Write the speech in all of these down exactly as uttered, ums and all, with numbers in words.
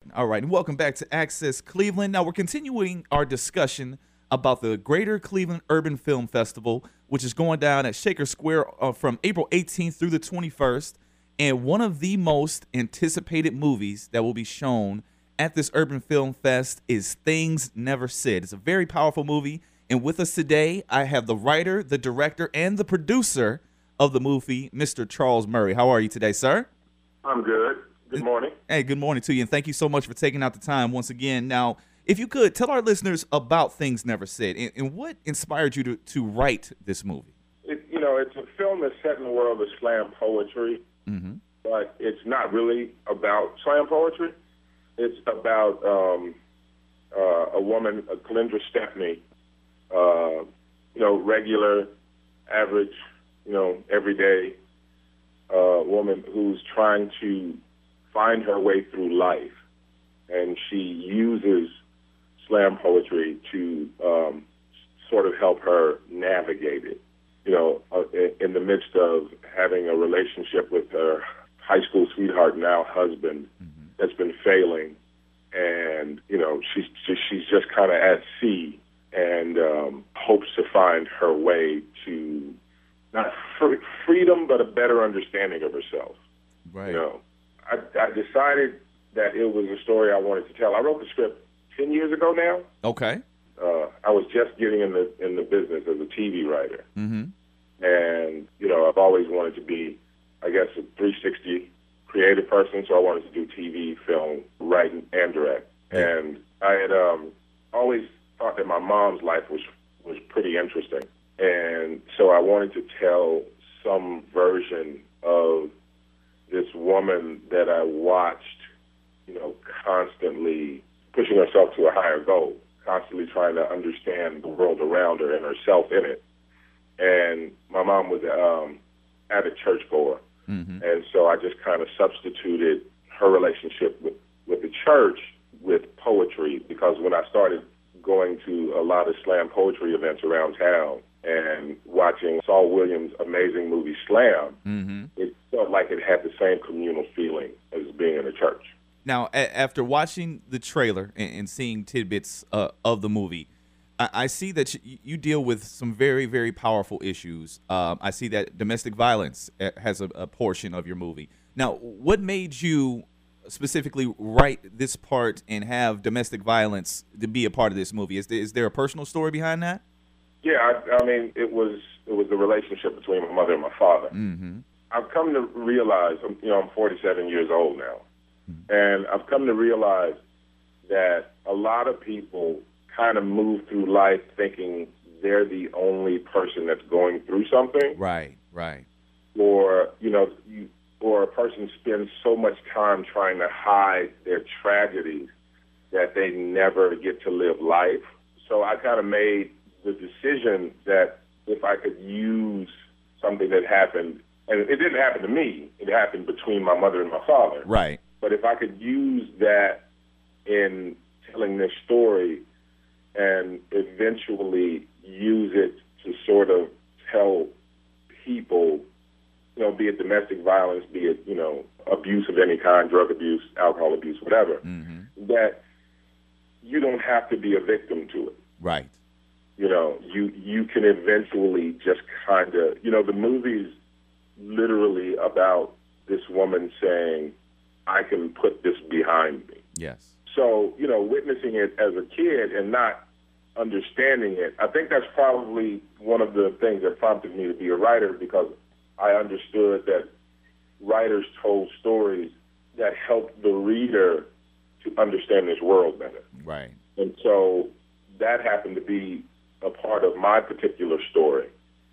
All right, and welcome back to Access Cleveland. Now we're continuing our discussion about the Greater Cleveland Urban Film Festival, which is going down at Shaker Square uh, from April eighteenth through the twenty-first. And one of the most anticipated movies that will be shown at this Urban Film Fest is Things Never Said. It's a very powerful movie. And with us today, I have the writer, the director, and the producer of the movie, Mister Charles Murray. How are you today, sir? I'm good. Good morning. Hey, good morning to you, and thank you so much for taking out the time once again. Now, if you could, tell our listeners about Things Never Said and, and what inspired you to, to write this movie. It, you know, it's a film that's set in the world of slam poetry, Mm-hmm. but it's not really about slam poetry. It's about um, uh, a woman, uh, Glendra Stepney, uh, you know, regular, average, you know, everyday uh, woman who's trying to find her way through life, and she uses slam poetry to um, sort of help her navigate it. You know, uh, in the midst of having a relationship with her high school sweetheart, now husband, mm-hmm. that's been failing, and you know, she's she's just kind of at sea and um, hopes to find her way to not fr- freedom, but a better understanding of herself. Right. You know. I, I decided that it was a story I wanted to tell. I wrote the script ten years ago now. Okay. Uh, I was just getting in the in the business as a T V writer, Mm-hmm. and you know I've always wanted to be, I guess, a three sixty creative person. So I wanted to do T V, film, writing, and direct. Yeah. And I had um, always thought that my mom's life was was pretty interesting, and so I wanted to tell some version of this woman that I watched, you know, constantly pushing herself to a higher goal, constantly trying to understand the world around her and herself in it. And my mom was um, avid churchgoer, Mm-hmm. and so I just kind of substituted her relationship with, with the church with poetry, because when I started going to a lot of slam poetry events around town and watching Saul Williams' amazing movie Slam, Mm-hmm. it felt like it had the same communal feeling as being in a church. Now, a- after watching the trailer and, and seeing tidbits uh, of the movie, I, I see that you, you deal with some very, very powerful issues. Um, I see that domestic violence uh, has a, a portion of your movie. Now, what made you specifically write this part and have domestic violence to be a part of this movie? Is there, is there a personal story behind that? Yeah, I, I mean, it was it was the relationship between my mother and my father. Mm-hmm. I've come to realize, I'm- you know, I'm forty-seven years old now, Mm-hmm. and I've come to realize that a lot of people kind of move through life thinking they're the only person that's going through something, Right, right. or you know, you, or a person spends so much time trying to hide their tragedies that they never get to live life. So I kind of made the decision that if I could use something that happened, and it didn't happen to me, it happened between my mother and my father. Right. But if I could use that in telling this story and eventually use it to sort of tell people, you know, be it domestic violence, be it, you know, abuse of any kind, drug abuse, alcohol abuse, whatever, Mm-hmm. that you don't have to be a victim to it. Right. You know, you you can eventually just kind of, you know, the movie's literally about this woman saying, I can put this behind me. Yes. So, you know, witnessing it as a kid and not understanding it, I think that's probably one of the things that prompted me to be a writer, because I understood that writers told stories that helped the reader to understand this world better. Right. And so that happened to be a part of my particular story.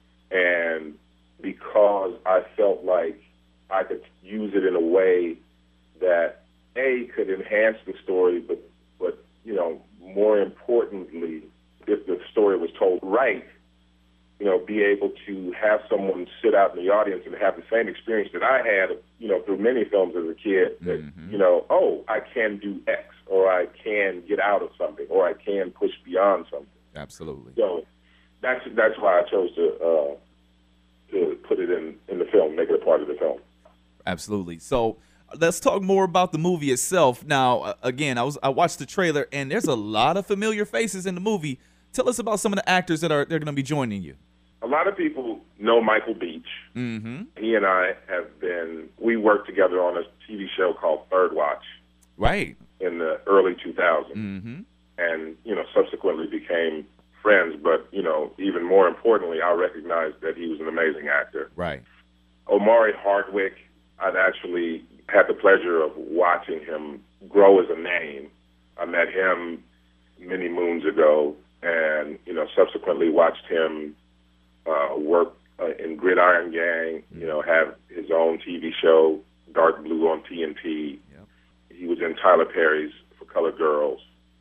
And because I felt like I could use it in a way that, A, could enhance the story, but, but you know, more importantly, if the story was told right, you know, be able to have someone sit out in the audience and have the same experience that I had, you know, through many films as a kid, that, Mm-hmm. you know, oh, I can do X, or I can get out of something, or I can push beyond something. Absolutely. So that's that's why I chose to uh, to put it in, in the film, make it a part of the film. Absolutely. So Let's talk more about the movie itself. Now, uh, again, I was I watched the trailer, and there's a lot of familiar faces in the movie. Tell us about some of the actors that are they're going to be joining you. A lot of people know Michael Beach. Mm-hmm. He and I have been, we worked together on a T V show called Third Watch. Right. In the early two thousands. Mm-hmm. And, you know, subsequently became friends. But, you know, even more importantly, I recognized that he was an amazing actor. Right. Omari Hardwick, I'd actually had the pleasure of watching him grow as a name. I met him many moons ago and, you know, subsequently watched him uh, work uh, in Gridiron Gang, you know, have his own T V show, Dark Blue on T N T. Yep. He was in Tyler Perry's For Colored Girls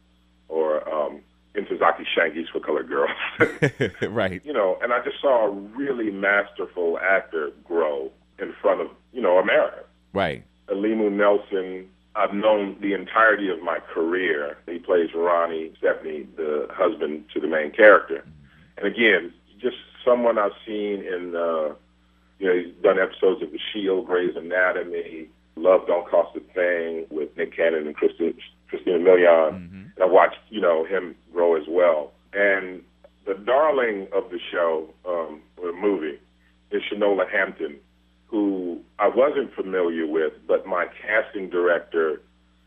or um, Intozaki Shanky's For Colored Girls. Right. You know, and I just saw a really masterful actor grow in front of, you know, America. Right. Alimu Nelson, I've known the entirety of my career. He plays Ronnie Stepney, the husband to the main character. And again, just someone I've seen in, uh, you know, he's done episodes of The Shield, Grey's Anatomy, Love Don't Cost a Thing with Nick Cannon and Christi- Christina Milian. Mm-hmm. And I watched, you know, him grow as well. And the darling of the show, um, or the movie, is Shanola Hampton, who I wasn't familiar with, but my casting director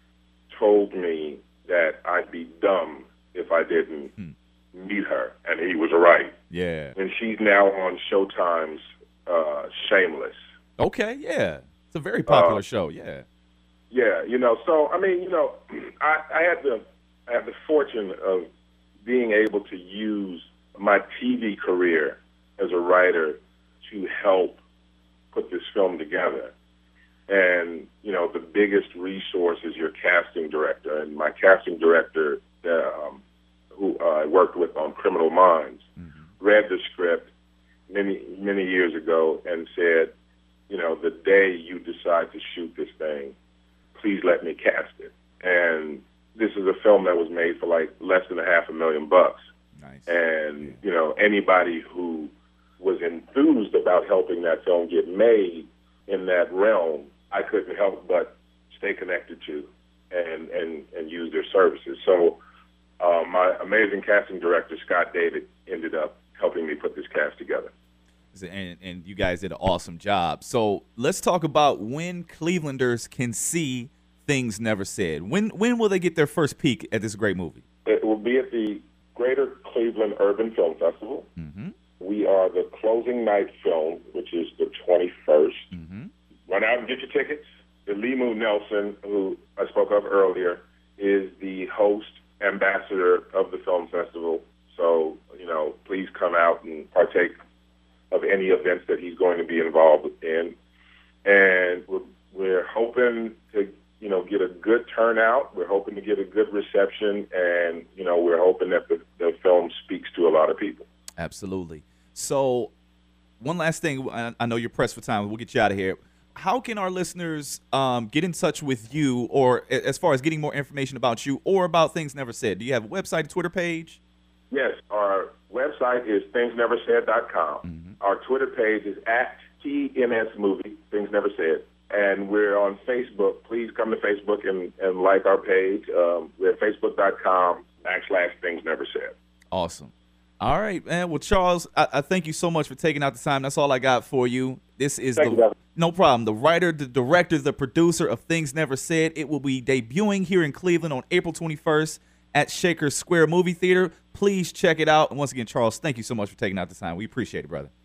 told me that I'd be dumb if I didn't hmm. meet her, and he was right. Yeah. And she's now on Showtime's uh, Shameless. Okay, yeah. It's a very popular uh, show, yeah. Yeah, you know, so, I mean, you know, I, I had the I had the fortune of being able to use my T V career as a writer to help put this film together. And, you know, the biggest resource is your casting director. And my casting director, um, who I worked with on Criminal Minds, mm-hmm. read the script many, many years ago and said, you know, the day you decide to shoot this thing, please let me cast it. And this is a film that was made for like less than a half a million bucks. Nice. And, yeah. you know, anybody who was enthused about helping that film get made in that realm, I couldn't help but stay connected to and, and, and use their services. So uh, my amazing casting director, Scott David, ended up helping me put this cast together. And, and you guys did an awesome job. So let's talk about when Clevelanders can see Things Never Said. When when will they get their first peek at this great movie? It will be at the Greater Cleveland Urban Film Festival. Mm-hmm. We are the closing night film, which is the twenty-first. Mm-hmm. Run out and get your tickets. Alimu Nelson, who I spoke of earlier, is the host, ambassador of the film festival. So, you know, please come out and partake of any events that he's going to be involved in. And we're, we're hoping to, you know, get a good turnout. We're hoping to get a good reception. And, you know, we're hoping that the, the film speaks to a lot of people. Absolutely. So one last thing. I, I know you're pressed for time. We'll get you out of here. How can our listeners um, get in touch with you, or as far as getting more information about you or about Things Never Said? Do you have a website, a Twitter page? Yes, our website is things never said dot com. Mm-hmm. Our Twitter page is at T N S Movie, Things Never Said. And we're on Facebook. Please come to Facebook and, and like our page. Um, we're at facebook.com backslash Things Never Said. Awesome. All right, man. Well, Charles, I, I thank you so much for taking out the time. That's all I got for you. This is Thank the you, no problem. The writer, the director, the producer of Things Never Said. It will be debuting here in Cleveland on April twenty-first at Shaker Square Movie Theater. Please check it out. And once again, Charles, thank you so much for taking out the time. We appreciate it, brother.